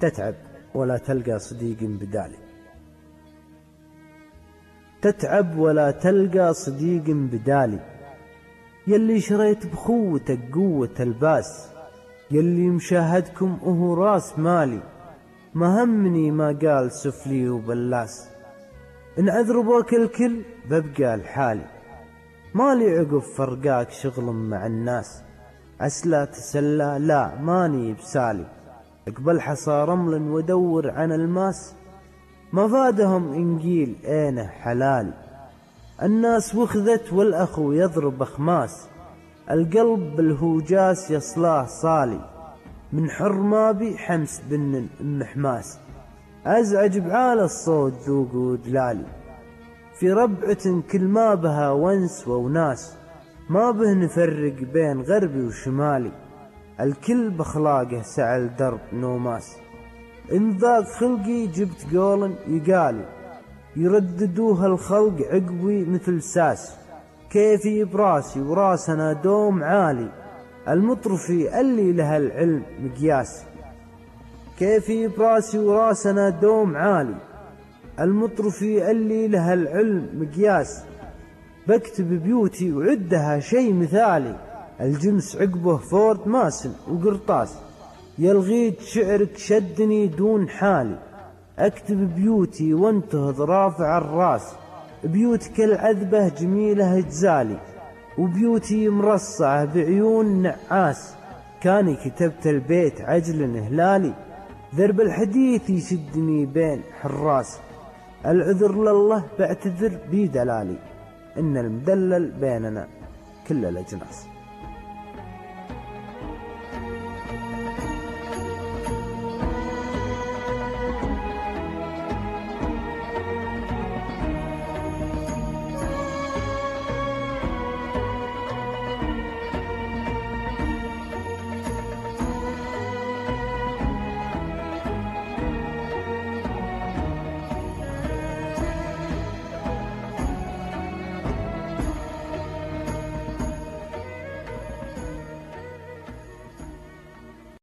تتعب ولا تلقى صديق بدالي. تتعب ولا تلقى صديق بدالي، يلي شريت بخوتك قوة الباس، يلي مشاهدكم وهو راس مالي، ما همني ما قال سفلي وبلاس. إن عذربوك الكل ببقى لحالي، مالي عقب فرقاك شغل مع الناس، أسلا تسلى لا ماني بسالي، اقبل حصى رمل ودور عن الماس، ما فادهم إنجيل أينه حلالي. الناس وخذت والأخو يضرب أخماس، القلب بالهوجاس يصلاه صالي، من حر ما بي حمس بن محماس، أزعج بعال الصوت ذوق ودلالي، في ربعة كل ما بها ونس وناس، ما به نفرق بين غربي وشمالي، الكل بخلاقه سعى درب نوماس. إن ذاك خلقي جبت قول يقالي، يرددوها الخلق عقبي مثل ساس، كيفي براسي وراسنا دوم عالي، المطرفي اللي لها العلم مقياس. كيفي براسي وراسنا دوم عالي، المطرفي اللي لها العلم مقياس. بكتب بيوتي وعدها شي مثالي، الجنس عقبه فورد ماسن وقرطاس، يلغيت شعرك شدني دون حالي، اكتب بيوتي وانتهض رافع الراس، بيوتك العذبة جميلة جزالي، وبيوتي مرصعة بعيون نعاس، كاني كتبت البيت عجل هلالي، ذرب الحديث يشدني بين حراس، العذر لله بعتذر بي دلالي، إن المدلل بيننا كل الأجناس.